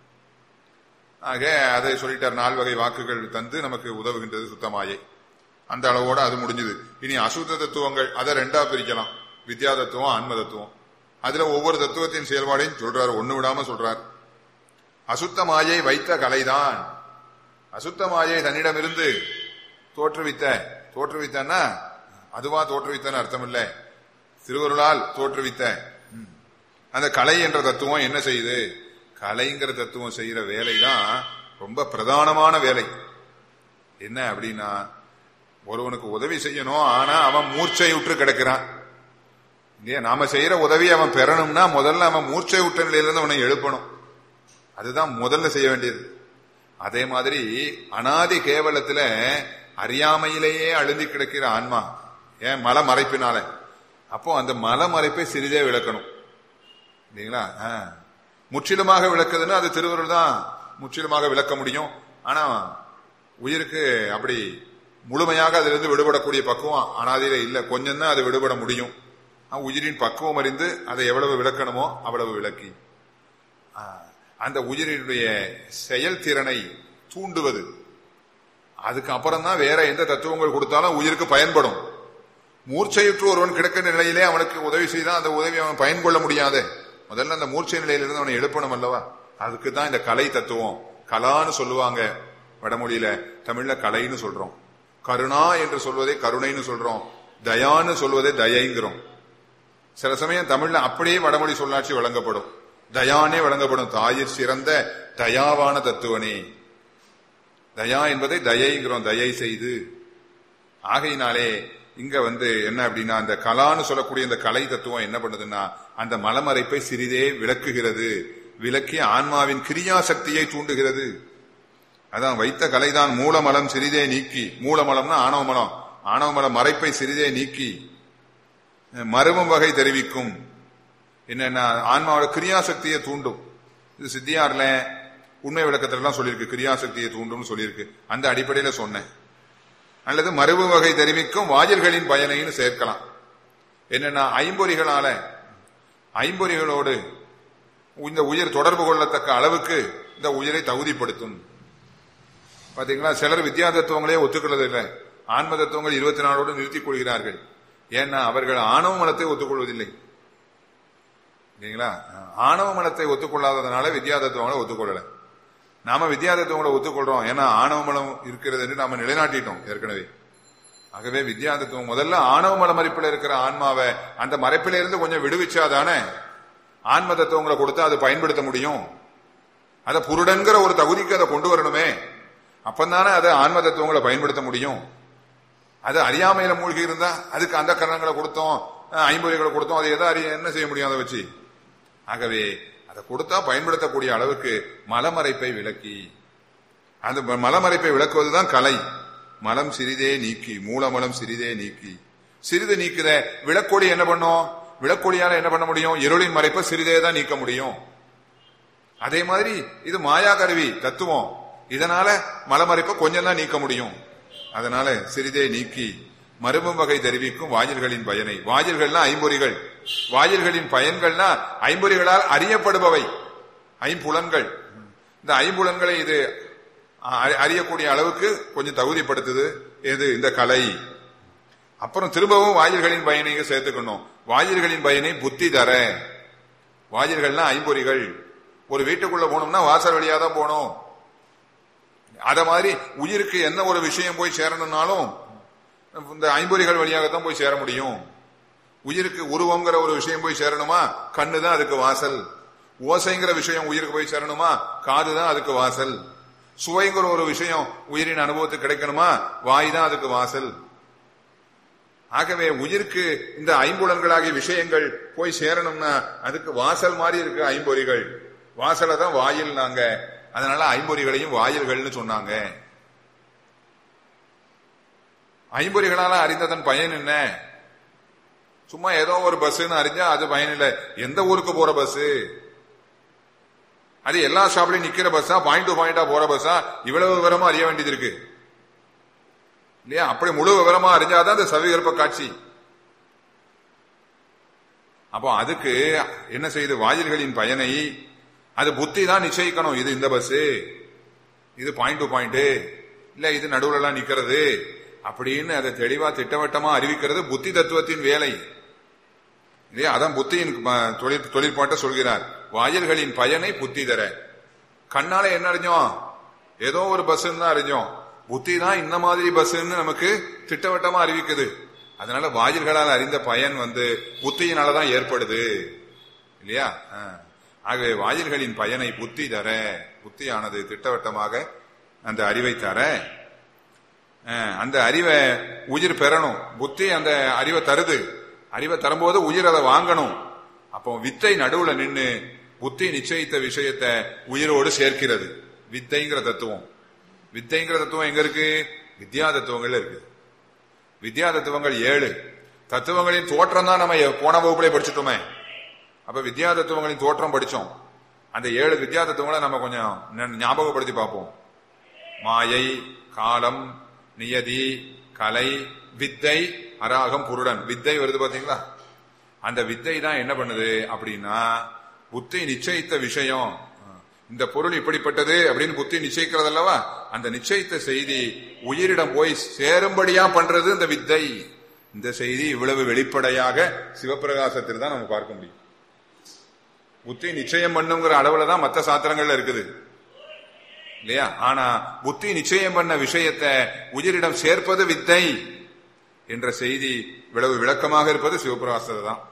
S2: ஆக அதை சொல்லிட்டார். நால் வகை வாக்குகள் தந்து நமக்கு உதவுகின்றது சுத்தமாயை. அந்த அளவோட அது முடிஞ்சது. இனி அசுத்த தத்துவங்கள், அதை ரெண்டா பிரிக்கலாம். வித்யா தத்துவம், ஆன்ம தத்துவம். அதுல ஒவ்வொரு தத்துவத்தின் செயல்பாடையும் சொல்றாரு, ஒண்ணு விடாம சொல்றார். அசுத்த மாயை வைத்த கலைதான். அசுத்த மாயை தன்னிடமிருந்து தோற்றுவித்த, தோற்றுவித்தன்னா அதுவா தோற்றுவித்தன்னு அர்த்தம் இல்லை, திருவருளால் தோற்றுவித்த அந்த கலை என்ற தத்துவம் என்ன செய்யுது? கலைங்கிற தத்துவம் செய்யற வேலைதான் ரொம்ப பிரதானமான வேலை. என்ன அப்படின்னா, ஒருவனுக்கு உதவி செய்யணும், ஆனா அவன் மூர்ச்சை விட்டு கிடக்கிறான் இல்லையா? நாம செய்யற உதவி அவன் பெறணும்னா முதல்ல அவன் மூர்ச்சை விட்ட நிலையிலிருந்து அவனை எழுப்பணும். அதுதான் முதல்ல செய்ய வேண்டியது. அதே மாதிரி அனாதி கேவலத்துல அறியாமையிலேயே அழுந்தி கிடக்கிற ஆன்மா, ஏன் மல மறைப்பினால, அப்போ அந்த மல மறைப்பை சிறிதே விளக்கணும் இல்லைங்களா? முற்றிலுமாக விளக்குதுன்னா அது திருவருள் தான் முற்றிலுமாக விளக்க முடியும். ஆனா உயிருக்கு அப்படி முழுமையாக அதிலிருந்து விடுபடக்கூடிய பக்குவம் அனாதியில இல்ல, கொஞ்சம் தான் அது விடுபட முடியும். உயிரின் பக்குவம் அறிந்து அதை எவ்வளவு விளக்கணுமோ அவ்வளவு விளக்கி அந்த உயிரினுடைய செயல்திறனை தூண்டுவது. அதுக்கு அப்புறம் தான் வேற எந்த தத்துவங்கள் கொடுத்தாலும் உயிருக்கு பயன்படும். மூர்ச்சையுற்று ஒருவன் கிடக்கிற நிலையிலே அவனுக்கு உதவி செய்தால் அந்த உதவி அவன் பயன் கொள்ள முடியாது. முதல்ல அந்த மூர்ச்சை நிலையிலிருந்து அவனை எழுப்பணும் அல்லவா? அதுக்கு தான் இந்த கலை தத்துவம். கலான்னு சொல்லுவாங்க வடமொழியில, தமிழ்ல கலைன்னு சொல்றோம். கருணா என்று சொல்வதை கருணைன்னு சொல்றோம், தயான்னு சொல்வதை தயைங்கிறோம். சில சமயம் தமிழ்ல அப்படியே வடமொழி சொல்லாட்சி வழங்கப்படும், தயானே வழங்கப்படும். தாயிற் சிறந்த தயாவான தத்துவனே. தயா என்பதை தயைங்கிறோம், தயை செய்து. ஆகையினாலே இங்க வந்து என்ன அப்படின்னா, அந்த கலான்னு சொல்லக்கூடிய இந்த கலை தத்துவம் என்ன பண்ணுதுன்னா, அந்த மலமறைப்பை சிறிதே விளக்குகிறது. விளக்கி ஆன்மாவின் கிரியா சக்தியை தூண்டுகிறது. அதான் வைத்த கலைதான் மூலமலம் சிறிதே நீக்கி. மூலமலம்னா ஆணவ மலம். ஆணவ மலம் மறைப்பை சிறிதே நீக்கி மருமம் வகை தெரிவிக்கும். என்னன்னா ஆன்மாவோட கிரியாசக்தியை தூண்டும். இது சித்தியார்ல உண்மை விளக்கத்துல எல்லாம் சொல்லியிருக்கு, கிரியாசக்தியை தூண்டும் சொல்லியிருக்கு. அந்த அடிப்படையில சொன்னேன். அல்லது மரபு வகை தெரிவிக்கும் வாயில்களின் பயனைன்னு சேர்க்கலாம். என்னன்னா ஐம்பொறிகளால, ஐம்பொறிகளோடு இந்த உயிர் தொடர்பு கொள்ளத்தக்க அளவுக்கு இந்த உயிரை தகுதிப்படுத்தும். பாத்தீங்களா, சிலர் வித்யா தத்துவங்களே ஒத்துக்கொள்வது இல்லை, ஆன்ம தத்துவங்கள் இருபத்தி நாலோடு நிறுத்திக் கொள்கிறார்கள். ஏன்னா அவர்கள் ஆணவ மலத்தை ஒத்துக்கொள்வதில்லை இல்லைங்களா? ஆணவ மலத்தை ஒத்துக்கொள்ளாததுனால வித்யா தத்துவங்களை ஒத்துக்கொள்ளல. நாம வித்யா தத்துவங்களை ஒத்துக்கொள்றோம், ஏன்னா ஆணவ மலம் இருக்கிறது என்று நாம நிலைநாட்டிட்டோம் ஏற்கனவே. ஆகவே வித்யா தத்துவம் முதல்ல ஆணவ மல மறைப்பில் இருக்கிற ஆன்மாவை அந்த மறைப்பில இருந்து கொஞ்சம் விடுவிச்சாதானே ஆன்ம தத்துவங்களை கொடுத்து அதை பயன்படுத்த முடியும். அதை புருடன்கிற ஒரு தகுதிக்கு அதை கொண்டு வரணுமே, அப்பந்தானே அதை ஆன்ம தத்துவங்களை பயன்படுத்த முடியும். அது அறியாமையில மூழ்கி இருந்தா அதுக்கு அந்த கரணங்களை கொடுத்தோம், ஐம்பொறிகளை கொடுத்தோம், அதை எதை அறிய என்ன செய்ய முடியும் அதை வச்சு? ஆகவே அதை கொடுத்தா பயன்படுத்தக்கூடிய அளவுக்கு மலமறைப்பை விளக்கி, அந்த மலமறைப்பை விளக்குவதுதான் கலை. மலம் சிறிதே நீக்கி, மூலமலம் சிறிதே நீக்கி. சிறிது நீக்குத விளக்கொடி என்ன பண்ணும்? விளக்கொடியால என்ன பண்ண முடியும்? இருளின் மறைப்பை சிறிதே தான் நீக்க முடியும். அதே மாதிரி இது மாயா கருவி தத்துவம், இதனால மலமறைப்பை கொஞ்சம் தான் நீக்க முடியும். அதனால சிறிதே நீக்கி மருமம் வகை தெரிவிக்கும் வாயில்களின் பயனை. வாயில்கள்னா ஐம்பொறிகள், வாயில்களின் பயன்கள்னா ஐம்பொறிகளால் அறியப்படுபவை ஐம்புலன்கள். இந்த ஐம்புலன்களை இது அறியக்கூடிய அளவுக்கு கொஞ்சம் தகுதிப்படுத்துது எது? இந்த கலை. அப்புறம் திரும்பவும் வாயில்களின் பயனை சேர்த்துக்கணும். வாயில்களின் பயனை புத்தி தர. வாயில்கள்னா ஐம்பொறிகள். ஒரு வீட்டுக்குள்ள போனோம்னா வாசல் வழியா தான் போனோம். அத மாதிரி உயிருக்கு என்ன ஒரு விஷயம் போய் சேரணும்னாலும் இந்த ஐம்பொறிகள் வழியாகத்தான் போய் சேர முடியும். உயிருக்கு உருவங்கிற ஒரு விஷயம் போய் சேரணுமா, கண்ணு தான் அதுக்கு வாசல். ஓசைங்கிற விஷயம் உயிருக்கு போய் சேரணுமா, காது தான் அதுக்கு வாசல். சுவைங்கிற ஒரு விஷயம் உயிரின் அனுபவத்துக்கு கிடைக்கணுமா, வாய் தான் அதுக்கு வாசல். ஆகவே உயிருக்கு இந்த ஐம்புலன்களாகிய விஷயங்கள் போய் சேரணும்னா அதுக்கு வாசல் மாதிரி இருக்கு ஐம்பொறிகள். வாசலை தான் வாயில் நாங்க, அதனால ஐம்பொறிகளையும் வாயில்கள்னு சொன்னாங்க. ஐம்பொறிகளால அறிந்ததன் பயன் என்ன? சும்மா ஏதோ ஒரு பஸ்ன்னு அறிஞ்சா அது பயன் இல்லை. எந்த ஊருக்கு போற பஸ் அது? எல்லா ஸ்டாப்லயும் நிக்கிற பஸ்ஸா, பாயிண்ட் டு பாயிண்டா போற பஸ்ஸா? இவ்வளவு விவரமா அறிய வேண்டியது இருக்கு இல்லையா? அப்படி முழு விவரமா அறிஞ்சாதான் அந்த சவிகற்ப காட்சி. அப்போ அதுக்கு என்ன செய்யுது? வாயில்களின் பயனை அது புத்தி தான் நிச்சயிக்கணும். இது இந்த பஸ், இது பாயிண்ட் டு பாயிண்ட், இல்ல இது நடுவுல எல்லாம் நிக்கிறது அப்படின்னு அதை தெளிவா திட்டவட்டமா அறிவிக்கிறது புத்தி தத்துவத்தின் வேலை இல்லையா? அதான் புத்தியின் தொழில் தொழிற்பாட்ட சொல்கிறார். வாயில்களின் பயனை புத்தி தர. கண்ணால என்ன அறிஞ்சோம்? ஏதோ ஒரு பஸ் தான் அறிஞ்சோம். புத்தி தான் இந்த மாதிரி பஸ்ன்னு நமக்கு திட்டவட்டமா அறிவிக்குது. அதனால வாயில்களால் அறிந்த பயன் வந்து புத்தியினாலதான் ஏற்படுது இல்லையா? ஆகவே வாயில்களின் பயனை புத்தி தர. புத்தியானது திட்டவட்டமாக அந்த அறிவை தர. அந்த அறிவை உயிர் பெறணும். புத்தி அந்த அறிவை தருது. அறிவை தரும்போது உயிர் அதை வாங்கணும். அப்போ வித்தை நடுவுல நின்று புத்தி நிச்சயித்த விஷயத்தை உயிரோடு சேர்க்கிறது. வித்தைங்கிற தத்துவம். வித்தைங்கிற தத்துவம் எங்க இருக்கு? வித்யா தத்துவங்கள் இருக்கு. வித்யா தத்துவங்கள் ஏழு. தத்துவங்களின் தோற்றம் தான் நம்ம போன வகுப்புல படிச்சுட்டோமே. அப்ப வித்யா தத்துவங்களின் தோற்றம் படிச்சோம். அந்த ஏழு வித்யா தத்துவங்களை நம்ம கொஞ்சம் ஞாபகப்படுத்தி பார்ப்போம். மாயை, காலம், நியதி, கலை, வித்தை, அராகம், புருடன். வித்தை வருது பாத்தீங்களா? அந்த வித்தை தான் என்ன பண்ணுது அப்படின்னா புத்தி நிச்சயித்த விஷயம். இந்த பொருள் இப்படிப்பட்டது அப்படின்னு புத்தி நிச்சயிக்கிறது அல்லவா, அந்த நிச்சயித்த செய்தி உயிரிடம் போய் சேரும்படியா பண்றது இந்த வித்தை. இந்த செய்தி இவ்வளவு வெளிப்படையாக சிவபிரகாசத்தில் தான் நம்ம பார்க்க முடியும். புத்தி நிச்சயம் பண்ணுங்கிற அளவுல தான் மற்ற சாத்திரங்கள்ல இருக்குது இல்லையா. ஆனா புத்தி நிச்சயம் பண்ண விஷயத்தை உயிரிடம் சேர்ப்பது வித்தை என்ற செய்தி இவ்வளவு விளக்கமாக இருப்பது சிவபிரகாசத்தில் தான்.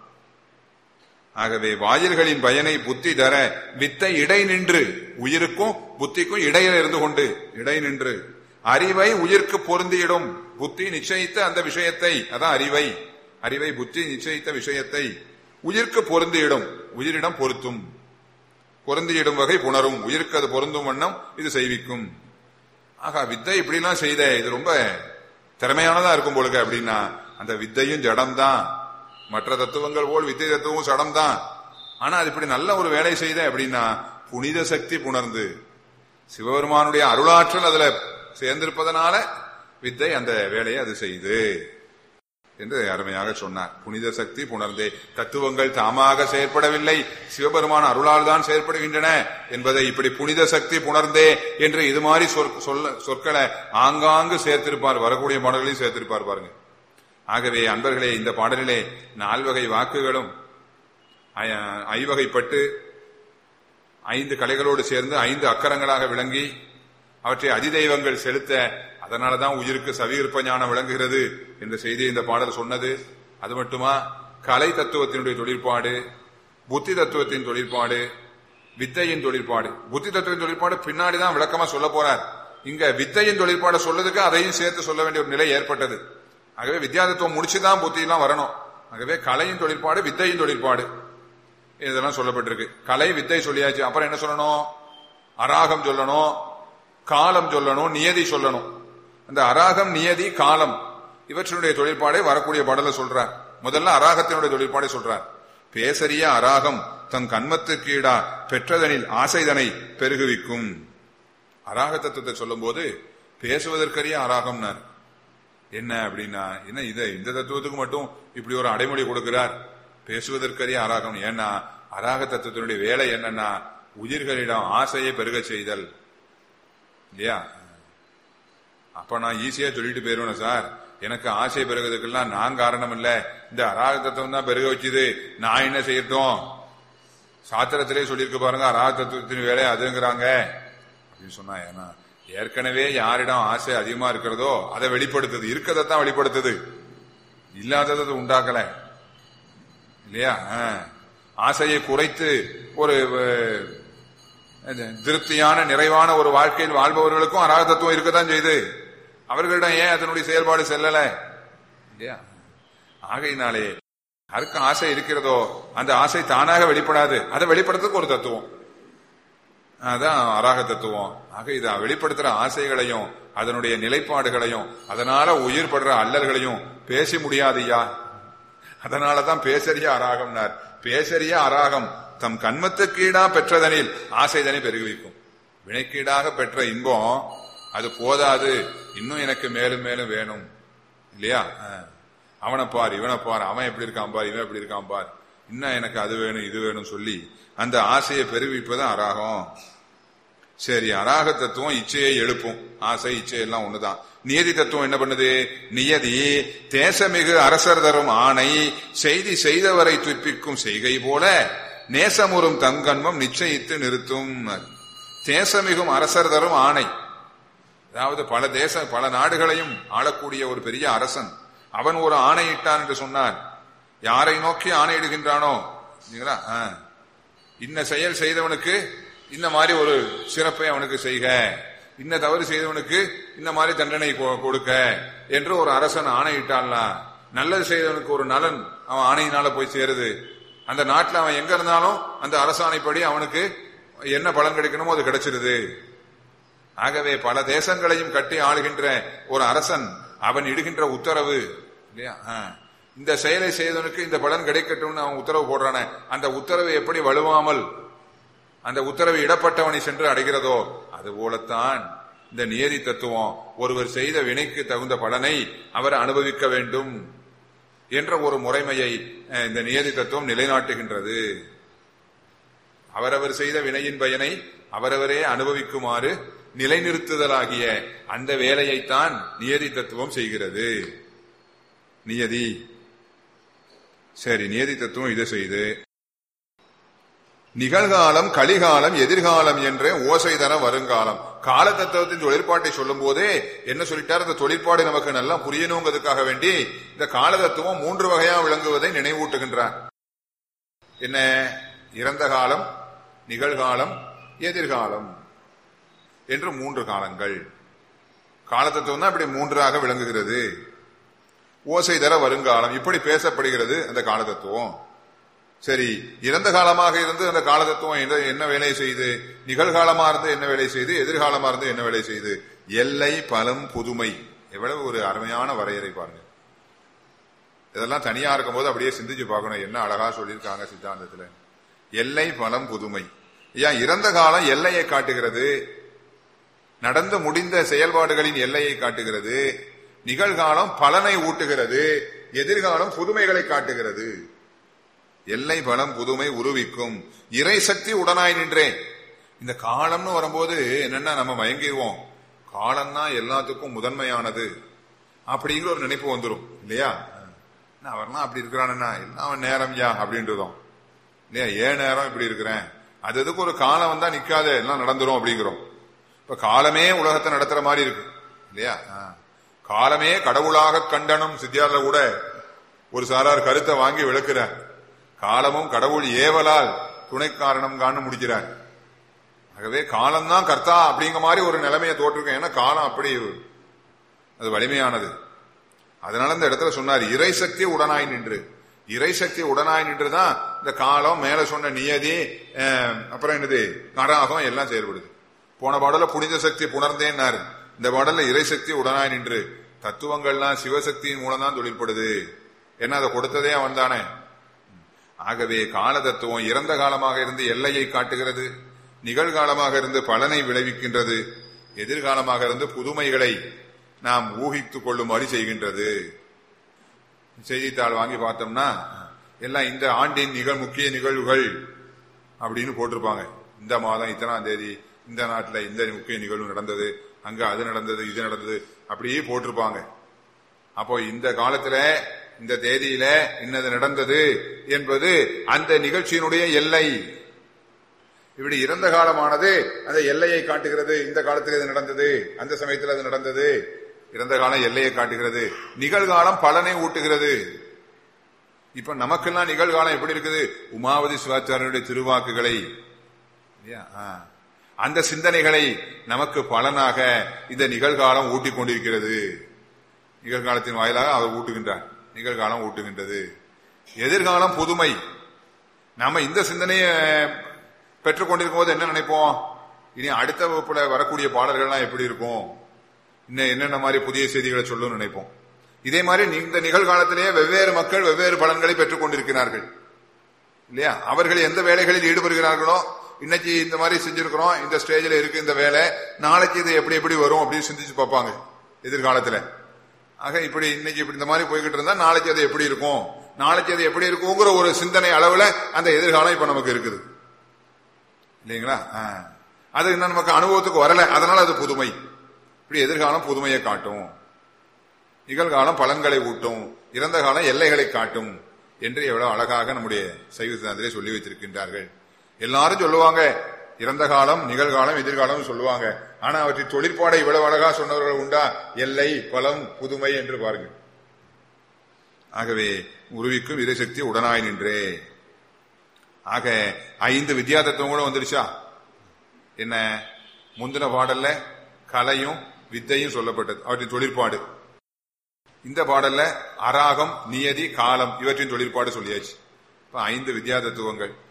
S2: ஆகவே வாயில்களின் பயனை புத்தி தர வித்தை இடை நின்று, உயிருக்கும் புத்திக்கும் இடையில இருந்து கொண்டு இடை நின்று அறிவை உயிர்க்கு பொருந்தியிடும். புத்தி நிச்சயித்த அந்த விஷயத்தை, அதான் அறிவை, அறிவை புத்தி நிச்சயித்த விஷயத்தை உயிர்க்கு பொருந்தியிடும், உயிரிடம் பொருத்தும். பொருந்தியிடும் வகை புணரும், உயிருக்கு அது பொருந்தும் வண்ணம் இது செய்விக்கும். ஆகா, வித்தை இப்படிலாம் செய்த, இது ரொம்ப திறமையானதா இருக்கும் போலுக்கு அப்படின்னா, அந்த வித்தையும் ஜடம்தான். மற்ற தத்துவங்கள் போல் வித்தை தத்துவம் சடம்தான். ஆனா அது இப்படி நல்ல ஒரு வேலை செய்த அப்படின்னா புனித சக்தி புணர்ந்து சிவபெருமானுடைய அருளாற்றல் அதுல சேர்ந்திருப்பதனால வித்தை அந்த வேலையை அது செய்து என்று அருமையாக சொன்னார். புனித சக்தி புணர்ந்தே, தத்துவங்கள் தாமாக செயற்படவில்லை, சிவபெருமான் அருளால் தான் செயற்படுகின்றன என்பதை இப்படி புனித சக்தி புணர்ந்தே என்று இது மாதிரி சொல்ல சொற்களை ஆங்காங்கு சேர்த்திருப்பார், வரக்கூடிய பாடல்களையும் சேர்த்திருப்பார் பாருங்க. ஆகவே அன்பர்களே, இந்த பாடலிலே நால்வகை வாக்குகளும் ஐவகைப்பட்டு ஐந்து கலைகளோடு சேர்ந்து ஐந்து அக்கரங்களாக விளங்கி அவற்றை அதிதெய்வங்கள் செலுத்த, அதனாலதான் உயிருக்கு சவிகற்ப ஞானம் விளங்குகிறது என்ற செய்தியை இந்த பாடல் சொன்னது. அது மட்டுமா, கலை தத்துவத்தினுடைய தொழிற்பாடு, புத்தி தத்துவத்தின் தொழிற்பாடு, வித்தையின் தொழிற்பாடு. புத்தி தத்துவத்தின் தொழிற்பாடு பின்னாடிதான் விளக்கமா சொல்ல போறார். இங்க வித்தையின் தொழிற்பாடு சொல்லதுக்கு அதையும் சேர்த்து சொல்ல வேண்டிய ஒரு நிலை ஏற்பட்டது. ஆகவே வித்யாதத்துவம் முடிச்சுதான் புத்தி எல்லாம் வரணும். ஆகவே கலையின் தொழிற்பாடு, வித்தையின் தொழிற்பாடு, இதெல்லாம் சொல்லப்பட்டிருக்கு. கலை வித்தை சொல்லியாச்சு, அப்புறம் என்ன சொல்லணும்? அராகம் சொல்லணும், காலம் சொல்லணும், நியதி சொல்லணும். அந்த அராகம், நியதி, காலம் இவற்றினுடைய தொழிற்பாடை வரக்கூடிய பாடல சொல்றார். முதல்ல அராகத்தினுடைய தொழிற்பாடை சொல்றார். பேசரிய அராகம் தன் கண்மத்துக்கீடா பெற்றதனில் ஆசைதனை பெருகுவிக்கும். அராக தத்துவத்தை சொல்லும் போது பேசுவதற்கரிய அராகம்னார். என்ன அப்படின்னா, என்ன இதை இந்த தத்துவத்துக்கு மட்டும் இப்படி ஒரு அடைமொழி கொடுக்கிறார், பேசுவதற்கரிய அராகம். ஏன்னா அராக தத்துவத்தினுடைய வேலை என்னன்னா உயிர்களிடம் ஆசையை பெருக செய்தல் இல்லையா. அப்ப நான் ஈஸியா சொல்லிட்டு போயிருவேன் சார், எனக்கு ஆசை பெருகிறதுக்கெல்லாம் நான் காரணம் இல்ல, இந்த அராக தத்துவம் தான் பெருக வச்சுது, நான் என்ன செய்யட்டும்? சாத்திரத்திலே சொல்லியிருக்க பாருங்க, அராக தத்துவத்தின் வேலை அதுங்கிறாங்க அப்படின்னு சொன்னா. ஏன்னா ஏற்கனவே யாரிடம் ஆசை அதிகமா இருக்கிறதோ அதை வெளிப்படுத்துது, இருக்கதான் வெளிப்படுத்துது, இல்லாததை உண்டாக்கல இல்லையா. ஆசையை குறைத்து ஒரு திருப்தியான நிறைவான ஒரு வாழ்க்கையில் வாழ்பவர்களுக்கும் அராக தத்துவம் இருக்கத்தான் செய்து, அவர்களிடம் ஏன் அதனுடைய செயல்பாடு செல்லல இல்லையா. ஆகையினாலே யாருக்கும் ஆசை இருக்கிறதோ அந்த ஆசை தானாக வெளிப்படாது, அதை வெளிப்படுத்துறதுக்கு ஒரு தத்துவம், அதான் அராக தத்துவம். ஆக இதை வெளிப்படுத்துற ஆசைகளையும் அதனுடைய நிலைப்பாடுகளையும் அதனால உயிர் படுற அல்லல்களையும் பேச முடியாதுயா. அதனாலதான் பேசறிய அராகம்னார். பேசறிய அராகம் தம் கண்மத்துக்கீடா பெற்றதனில் ஆசைதனை பெருகுவிக்கும். வினைக்கீடாக பெற்ற இன்பம் அது போதாது, இன்னும் எனக்கு மேலும் மேலும் வேணும் இல்லையா. அவனை பார், இவனை பார், அவன் எப்படி இருக்கான் பார், இவன் எப்படி இருக்கான் பார், இன்னும் எனக்கு அது வேணும் இது வேணும் சொல்லி அந்த ஆசையை பெருவிப்பதும் அராகம். சரி, அராக தத்துவம் இச்சையை எழுப்பும், ஆசை இச்சை எல்லாம் ஒண்ணுதான். நியதி தத்துவம் என்ன பண்ணுது? நியதி தேசமிகு அரசர் தரும் ஆணை செய்தி செய்தவரை துப்பிக்கும் செய்கை போல நேசமுறும் தங்கன்மம் நிச்சயித்து நிறுத்தும். தேசமிகும் அரசர் தரும் ஆணை, அதாவது பல தேச பல நாடுகளையும் ஆளக்கூடிய ஒரு பெரிய அரசன், அவன் ஒரு ஆணையிட்டான் என்று சொன்னார். யாரை நோக்கி ஆணையிடுகின்றானோ, இன்ன செயல் செய்தவனுக்கு இந்த மாதிரி ஒரு சிறப்பை அவனுக்கு செய்க, இன்ன தவறு செய்தவனுக்கு இந்த மாதிரி தண்டனை கொடுக்க என்று ஒரு அரசன் ஆணையிட்டான்ல, நல்லது செய்தவனுக்கு ஒரு நலன் அவன் ஆணையினால போய் சேருது. அந்த நாட்டில் அவன் எங்க இருந்தாலும் அந்த அரசாணைப்படி அவனுக்கு என்ன பலன் கிடைக்கணுமோ அது கிடைச்சிருது. ஆகவே பல தேசங்களையும் கட்டி ஆளுகின்ற ஒரு அரசன் அவன் இடுகின்ற உத்தரவு இல்லையா, இந்த செயலை செய்தவனுக்கு இந்த பலன் கிடைக்கட்டும்னு அவன் உத்தரவு போடுறானே, அந்த உத்தரவு எப்படி வலுவாமல் அந்த உத்தரவு இடப்பட்டவனை சென்று அடைகிறதோ அதுபோலத்தான் இந்த நியதி தத்துவம் ஒருவர் செய்த வினைக்கு தகுந்த பலனை அவர் அனுபவிக்க வேண்டும் என்ற ஒரு முறைமையை இந்த நியதி தத்துவம் நிலைநாட்டுகின்றது. அவரவர் செய்த வினையின் பயனை அவரவரே அனுபவிக்குமாறு நிலைநிறுத்துதலாகிய அந்த வேலையைத்தான் நியதி தத்துவம் செய்கிறது. நியதி சரி, நியதி தத்துவம் இதை செய்து நிகழ்காலம், கலிகாலம், எதிர்காலம் என்ற ஓசை தர வருங்காலம். கால தத்துவத்தின் தொழிற்பாட்டை சொல்லும் போதே என்ன சொல்லிட்டார்? இந்த தொழிற்பாடு நமக்கு நல்லா புரியணுங்கிறதுக்காக வேண்டி இந்த கால தத்துவம் மூன்று வகையா விளங்குவதை நினைவூட்டுகின்றார். என்ன? இறந்த காலம், நிகழ்காலம், எதிர்காலம் என்று மூன்று காலங்கள். கால தத்துவம் தான் இப்படி மூன்றாக விளங்குகிறது. ஓசை தர வருங்காலம் இப்படி பேசப்படுகிறது அந்த கால தத்துவம். சரி, இறந்த காலமாக இருந்து அந்த கால தத்துவம் என்ன வேலை செய்து, நிகழ்காலமா இருந்து என்ன வேலை செய்து, எதிர்காலமா இருந்து என்ன வேலை செய்து? எல்லை, பலம், புதுமை. எவ்வளவு ஒரு அருமையான வரையறை பாருங்க. இதெல்லாம் தனியா இருக்கும் போது அப்படியே சிந்திச்சு பார்க்கணும். என்ன அழகா சொல்லியிருக்காங்க சித்தாந்தத்துல. எல்லை, பலம், புதுமை. ஏன் இறந்த காலம் எல்லையை காட்டுகிறது, நடந்து முடிந்த செயல்பாடுகளின் எல்லையை காட்டுகிறது. நிகழ்காலம் பலனை ஊட்டுகிறது, எதிர்காலம் புதுமைகளை காட்டுகிறது. எல்லை, பலம், புதுமை உருவிக்கும் இறை சக்தி உடனாய் நின்றேன். இந்த காலம்னு வரும்போது என்னன்னா நம்ம மயங்கிடுவோம். காலம்னா எல்லாத்துக்கும் முதன்மையானது அப்படிங்கிற ஒரு நினைப்பு வந்துடும் இல்லையா? அவர்னா அப்படி இருக்கிறான்னா எல்லாம் அவன் நேரம் யா அப்படின்றதும் இல்லையா? ஏன் நேரம் இப்படி இருக்கிறேன், அது எதுக்கு ஒரு காலம் வந்தா நிக்காத எல்லாம் நடந்துரும் அப்படிங்கிறோம். இப்ப காலமே உலகத்தை நடத்துற மாதிரி இருக்கு இல்லையா? காலமே கடவுளாக கண்டனம். சித்தியார்ல கூட ஒரு சாரார் கருத்தை வாங்கி விளக்குறார். காலமும் கடவுள் ஏவலால் துணை காரணம் காண முடிக்கிறார். ஆகவே காலம்தான் கர்த்தா அப்படிங்கிற மாதிரி ஒரு நிலைமையை தோற்றிருக்கேன். ஏன்னா காலம் அப்படி அது வலிமையானது. அதனால இந்த இடத்துல சொன்னார் இறை சக்தி உடனாய் நின்று. இறை சக்தி உடனாய் நின்றுதான் இந்த காலம், மேல சொன்ன நியதி, அப்புறம் என்னது கராகம் எல்லாம் செயல்படுது. போன பாடல புனித சக்தி புணர்ந்தேன்னாரு. இந்த பாடல்ல இறை சக்தி உடனாய் நின்று. தத்துவங்கள்லாம் சிவசக்தியின் மூலம் தான் தொழிற்படுது. என்ன அதை கொடுத்ததே அவன் தானே. ஆகவே கால தத்துவம் இறந்த காலமாக இருந்து எல்லையை காட்டுகிறது, நிகழ்காலமாக இருந்து பலனை விளைவிக்கின்றது, எதிர்காலமாக இருந்து புதுமைகளை நாம் ஊகித்துக் கொள்ளுமாறு செய்கின்றது. செய்தித்தாள் வாங்கி பார்த்தோம்னா எல்லாம் இந்த ஆண்டின் நிகழ் முக்கிய நிகழ்வுகள் அப்படின்னு போட்டிருப்பாங்க. இந்த மாதம் இத்தனாம் தேதி இந்த நாட்டுல இந்த முக்கிய நிகழ்வு நடந்தது, அங்க அது நடந்தது, இது நடந்தது, அப்படியே போட்டிருப்பாங்க. அப்போ இந்த காலத்துல இந்த தேதியில இன்னது நடந்தது என்பது அந்த நிகழ்ச்சியினுடைய எல்லை. இப்படி இறந்த காலமானது அந்த எல்லையை காட்டுகிறது. இந்த காலத்தில் இது நடந்தது, அந்த சமயத்தில் அது நடந்தது. இறந்த காலம் எல்லையை காட்டுகிறது, நிகழ்காலம் பலனை ஊட்டுகிறது. இப்ப நமக்கெல்லாம் நிகழ்காலம் எப்படி இருக்குது? உமாவதி சிவாச்சாரியனுடைய திருவாக்குகளை, அந்த சிந்தனைகளை நமக்கு பலனாக இந்த நிகழ்காலம் ஊட்டிக் கொண்டிருக்கிறது. நிகழ்காலத்தின் வாயிலாக அவர் ஊட்டுகின்றார், நிகழ்காலம் ஊட்டுகின்றது. எதிர்காலம் புதுமை. நாம இந்த சிந்தனையை பெற்றுக் கொண்டிருக்கும் போது என்ன நினைப்போம்? இனி அடுத்த வகுப்புல வரக்கூடிய பாடல்கள்லாம் எப்படி இருக்கும், இன்னும் என்னென்ன மாதிரி புதிய செய்திகளை சொல்லணும்னு நினைப்போம். இதே மாதிரி இந்த நிகழ்காலத்திலேயே வெவ்வேறு மக்கள் வெவ்வேறு பலன்களை பெற்றுக் கொண்டிருக்கிறார்கள் இல்லையா? அவர்கள் எந்த வேலைகளில் ஈடுபடுகிறார்களோ, இன்னைக்கு இந்த மாதிரி செஞ்சிருக்கிறோம், இந்த ஸ்டேஜில் இருக்கு இந்த வேலை, நாளைக்கு இது எப்படி எப்படி வரும் அப்படின்னு சிந்திச்சு பார்ப்பாங்க எதிர்காலத்துல. ஆக இப்படி இன்னைக்கு இப்படி இந்த மாதிரி போய்கிட்டு இருந்தா நாளைக்கு அது எப்படி இருக்கும், நாளைக்கு அது எப்படி இருக்குங்கிற ஒரு சிந்தனை அளவுல அந்த எதிர்காலம் இப்ப நமக்கு இருக்குது இல்லைங்களா? அது இன்னும் நமக்கு அனுபவத்துக்கு வரல, அதனால அது புதுமை. இப்படி எதிர்காலம் புதுமையை காட்டும், நிகழ்காலம் பலன்களை ஊட்டும், இறந்த காலம் எல்லைகளை காட்டும் என்று எவ்வளவு அழகாக நம்முடைய சைவ சித்தாந்தத்திலே சொல்லி வைத்திருக்கின்றார்கள். எல்லாரும் சொல்லுவாங்க இறந்த காலம், நிகழ்காலம், எதிர்காலம் சொல்லுவாங்க. ஆனா அவற்றின் தொழிற்பாடை இவ்வளவு அழகா சொன்னவர்கள் உண்டா? எல்லை, பலம், புதுமை என்று பாருங்க. ஆகவே உருவிக்கும் இறைசக்தி உடனாய் நின்றே. ஆக ஐந்து வித்யா தத்துவங்களும் வந்துருச்சா? என்ன முந்தின பாடல்ல கலையும் வித்தையும் சொல்லப்பட்டது, அவற்றின் தொழிற்பாடு. இந்த பாடல்ல அராகம், நியதி, காலம் இவற்றின் தொழிற்பாடு சொல்லியாச்சு. இப்ப ஐந்து வித்யா தத்துவங்கள்.